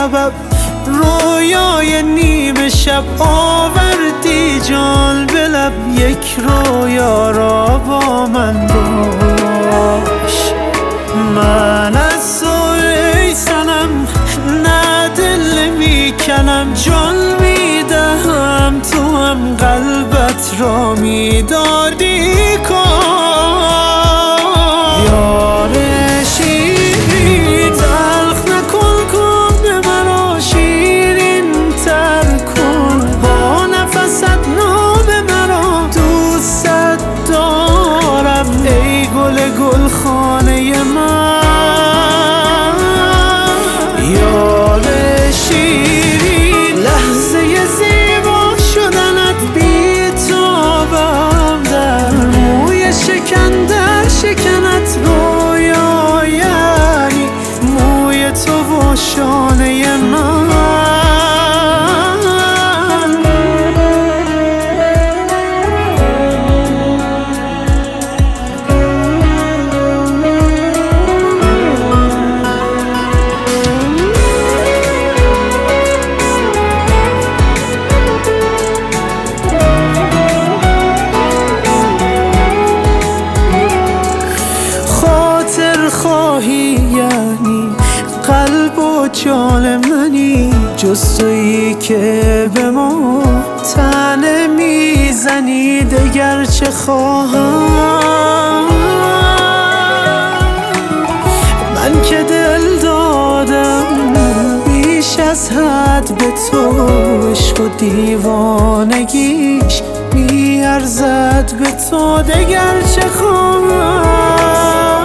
سبب رویای نیمه شب آوردی جان به لب، یک رویا را با من باش. من از تو ای صنم نه دل میکنم، جان میدهم تو هم قلبت را میدادی کار. یار شیرین تلخ نکن کن مرا، شیرین تر کن با نفست نام مرا، دوست دارم ای گل گل خانه من. یار شیرین لحظه زیبا شدنت بی تابم، در موی شکن در شکنت رویا، یعنی موی تو و شانه من. خواهی یعنی قلب و جان منی، جز تویی که به ما طعنه میزنی، دگر چه خواهم من که دل دادم بیش از حد به تو، عشق و دیوانگیش میارزد به تو، دگر چه خواهم.